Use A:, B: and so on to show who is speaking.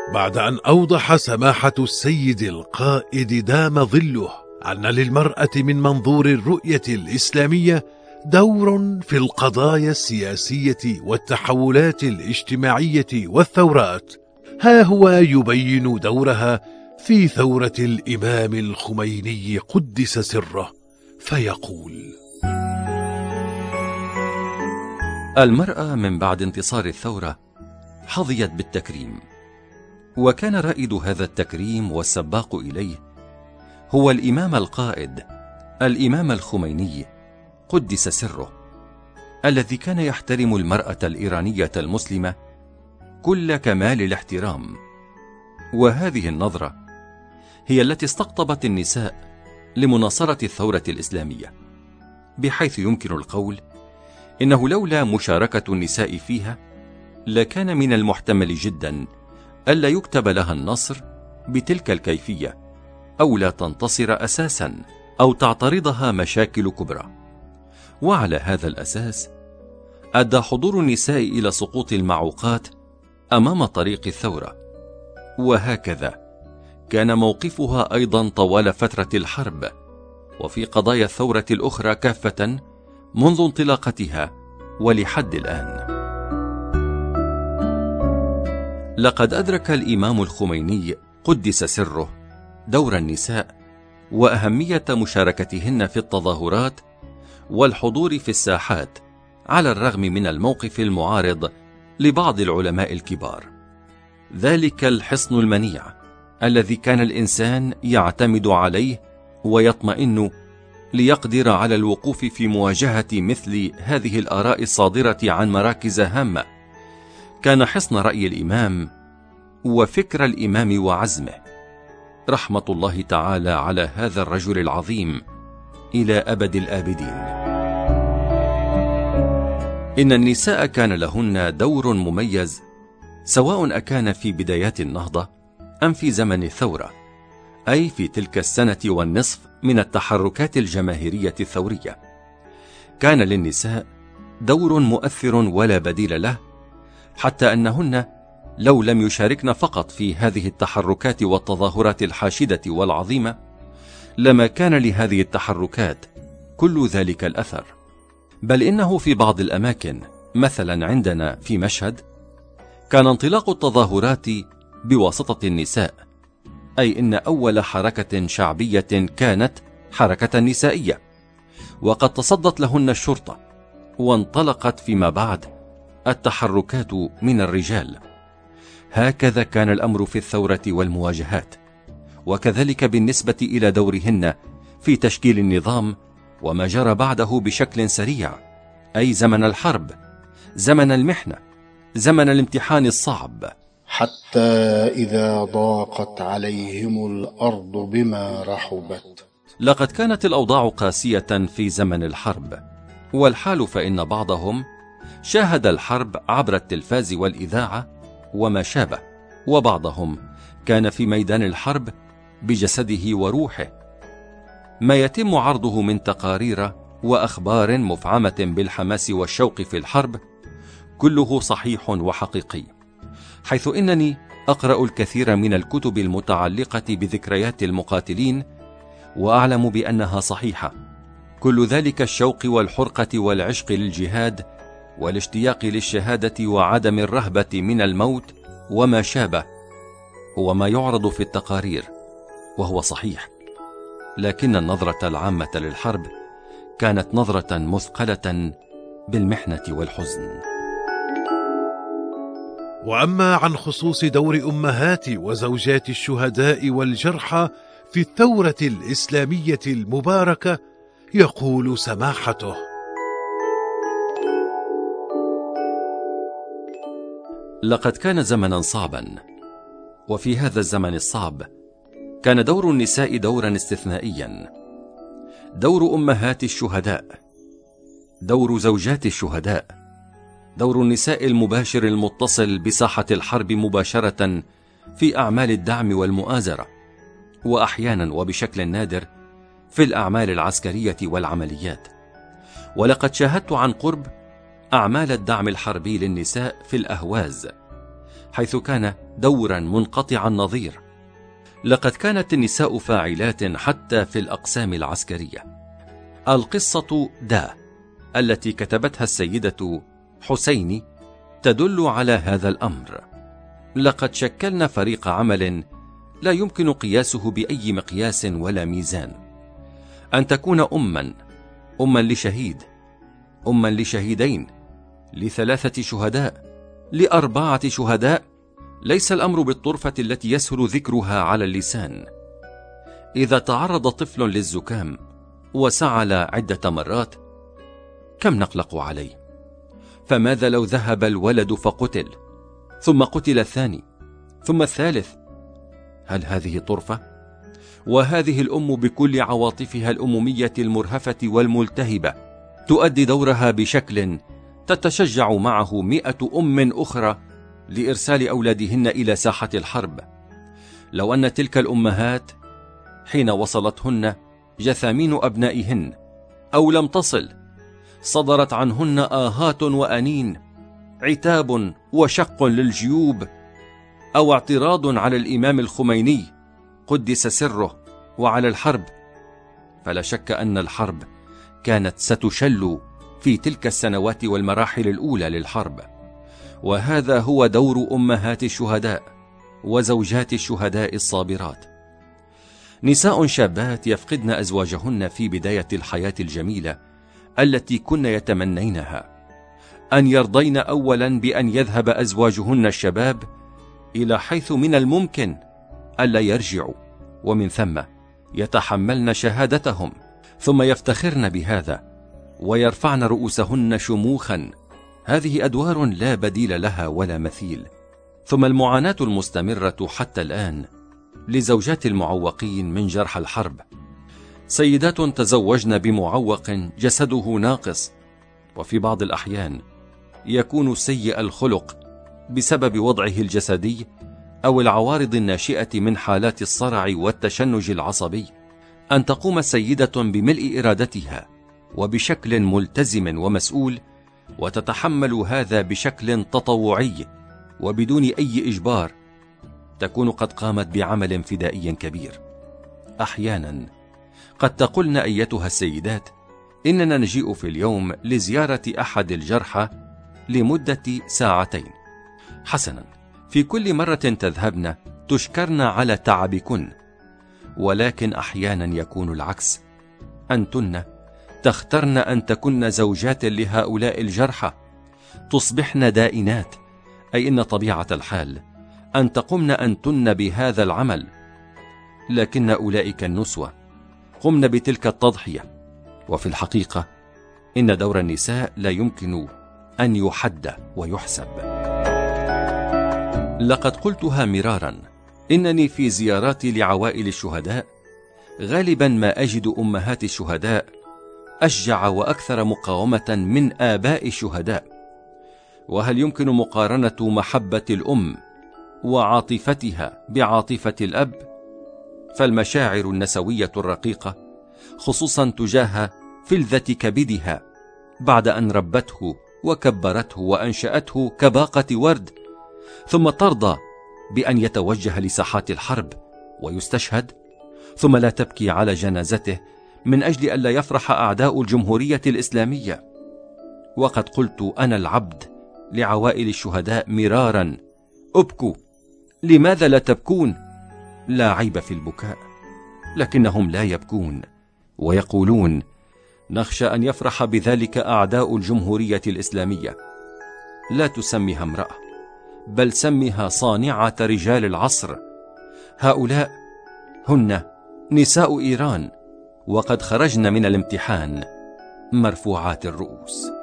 A: بعد أن أوضح سماحة السيد القائد دام ظله أن للمرأة من منظور الرؤية الإسلامية دور في القضايا السياسية والتحولات الاجتماعية والثورات، ها هو يبين دورها في ثورة الإمام الخميني قدس سره، فيقول:
B: المرأة من بعد انتصار الثورة حظيت بالتكريم، وكان رائد هذا التكريم والسباق إليه هو الإمام القائد الإمام الخميني قدس سره، الذي كان يحترم المرأة الإيرانية المسلمة كل كمال الاحترام. وهذه النظرة هي التي استقطبت النساء لمناصرة الثورة الإسلامية، بحيث يمكن القول إنه لولا مشاركة النساء فيها لكان من المحتمل جدا ألا يكتب لها النصر بتلك الكيفية، أو لا تنتصر أساسا، أو تعترضها مشاكل كبرى. وعلى هذا الأساس أدى حضور النساء إلى سقوط المعوقات أمام طريق الثورة. وهكذا كان موقفها أيضا طوال فترة الحرب وفي قضايا الثورة الأخرى كافة منذ انطلاقتها ولحد الآن. لقد أدرك الإمام الخميني قدس سره دور النساء وأهمية مشاركتهن في التظاهرات والحضور في الساحات، على الرغم من الموقف المعارض لبعض العلماء الكبار. ذلك الحصن المنيع الذي كان الإنسان يعتمد عليه ويطمئن ليقدر على الوقوف في مواجهة مثل هذه الآراء الصادرة عن مراكز هامة، كان حصن رأي الإمام وفكر الإمام وعزمه، رحمة الله تعالى على هذا الرجل العظيم إلى أبد الآبدين. إن النساء كان لهن دور مميز، سواء أكان في بدايات النهضة أم في زمن الثورة، أي في تلك السنة والنصف من التحركات الجماهيرية الثورية. كان للنساء دور مؤثر ولا بديل له، حتى أنهن لو لم يشاركن فقط في هذه التحركات والتظاهرات الحاشدة والعظيمة، لما كان لهذه التحركات كل ذلك الأثر. بل إنه في بعض الأماكن، مثلا عندنا في مشهد، كان انطلاق التظاهرات بواسطة النساء، أي إن أول حركة شعبية كانت حركة نسائية، وقد تصدت لهن الشرطة، وانطلقت فيما بعد التحركات من الرجال. هكذا كان الأمر في الثورة والمواجهات، وكذلك بالنسبة إلى دورهن في تشكيل النظام وما جرى بعده بشكل سريع، أي زمن الحرب، زمن المحنة، زمن الامتحان الصعب.
C: حتى إذا ضاقت عليهم الأرض بما رحبت.
B: لقد كانت الأوضاع قاسية في زمن الحرب، والحال فإن بعضهم شاهد الحرب عبر التلفاز والإذاعة وما شابه، وبعضهم كان في ميدان الحرب بجسده وروحه. ما يتم عرضه من تقارير وأخبار مفعمة بالحماس والشوق في الحرب كله صحيح وحقيقي، حيث إنني أقرأ الكثير من الكتب المتعلقة بذكريات المقاتلين وأعلم بأنها صحيحة. كل ذلك الشوق والحرقة والعشق للجهاد والاشتياق للشهادة وعدم الرهبة من الموت وما شابه هو ما يعرض في التقارير، وهو صحيح، لكن النظرة العامة للحرب كانت نظرة مثقلة بالمحنة والحزن.
A: وأما عن خصوص دور أمهات وزوجات الشهداء والجرحى في الثورة الإسلامية المباركة، يقول سماحته:
B: لقد كان زمنا صعبا، وفي هذا الزمن الصعب كان دور النساء دورا استثنائيا. دور أمهات الشهداء، دور زوجات الشهداء، دور النساء المباشر المتصل بساحة الحرب مباشرة في أعمال الدعم والمؤازرة، وأحيانا وبشكل نادر في الأعمال العسكرية والعمليات. ولقد شاهدت عن قرب أعمال الدعم الحربي للنساء في الأهواز، حيث كان دورا منقطع النظير. لقد كانت النساء فاعلات حتى في الأقسام العسكرية. القصة دا التي كتبتها السيدة حسيني تدل على هذا الأمر. لقد شكلنا فريق عمل لا يمكن قياسه بأي مقياس ولا ميزان. أن تكون أما لشهيد، أما لشهيدين، ل3 شهداء، ل4 شهداء، ليس الأمر بالطرفة التي يسهل ذكرها على اللسان. إذا تعرض طفل للزكام وسعل عدة مرات، كم نقلق عليه؟ فماذا لو ذهب الولد فقتل، ثم قتل الثاني، ثم الثالث؟ هل هذه طرفة؟ وهذه الأم بكل عواطفها الأمومية المرهفة والملتهبة تؤدي دورها بشكل تتشجع معه 100 أم أخرى لإرسال أولادهن إلى ساحة الحرب. لو أن تلك الأمهات حين وصلتهن جثامين أبنائهن، أو لم تصل، صدرت عنهن آهات وأنين، عتاب وشق للجيوب، أو اعتراض على الإمام الخميني قدس سره وعلى الحرب، فلا شك أن الحرب كانت ستشل في تلك السنوات والمراحل الأولى للحرب. وهذا هو دور أمهات الشهداء وزوجات الشهداء الصابرات. نساء شابات يفقدن أزواجهن في بداية الحياة الجميلة التي كن يتمنينها، أن يرضين أولا بأن يذهب أزواجهن الشباب إلى حيث من الممكن ألا يرجعوا، ومن ثم يتحملن شهادتهم، ثم يفتخرن بهذا ويرفعن رؤوسهن شموخا. هذه أدوار لا بديل لها ولا مثيل. ثم المعاناة المستمرة حتى الآن لزوجات المعوقين من جرح الحرب. سيدات تزوجن بمعوق جسده ناقص، وفي بعض الأحيان يكون سيء الخلق بسبب وضعه الجسدي أو العوارض الناشئة من حالات الصرع والتشنج العصبي. أن تقوم السيدة بملء إرادتها وبشكل ملتزم ومسؤول، وتتحمل هذا بشكل تطوعي وبدون أي إجبار، تكون قد قامت بعمل فدائي كبير. أحيانا قد تقولن أيتها السيدات إننا نجيء في اليوم لزيارة أحد الجرحى لمدة 2 ساعات. حسنا، في كل مرة تذهبن تشكرن على تعبكن، ولكن أحيانا يكون العكس. أنتن تخترن أن تكن زوجات لهؤلاء الجرحى، تصبحن دائنات، أي إن طبيعة الحال أن تقمن أنتن بهذا العمل، لكن أولئك النسوة قمن بتلك التضحية. وفي الحقيقة إن دور النساء لا يمكن أن يحد ويحسب. لقد قلتها مرارا، إنني في زياراتي لعوائل الشهداء غالبا ما أجد أمهات الشهداء أشجع وأكثر مقاومة من آباء الشهداء. وهل يمكن مقارنة محبة الأم وعاطفتها بعاطفة الأب؟ فالمشاعر النسوية الرقيقة، خصوصا تجاه فلذة كبدها بعد أن ربته وكبرته وأنشأته كباقة ورد، ثم ترضى بأن يتوجه لساحات الحرب ويستشهد، ثم لا تبكي على جنازته من أجل ألا يفرح أعداء الجمهورية الإسلامية. وقد قلت أنا العبد لعوائل الشهداء مرارا: أبكوا، لماذا لا تبكون؟ لا عيب في البكاء، لكنهم لا يبكون، ويقولون: نخشى أن يفرح بذلك أعداء الجمهورية الإسلامية. لا تسمها امرأة، بل سمها صانعة رجال العصر. هؤلاء هن نساء إيران، وقد خرجن من الامتحان مرفوعات الرؤوس.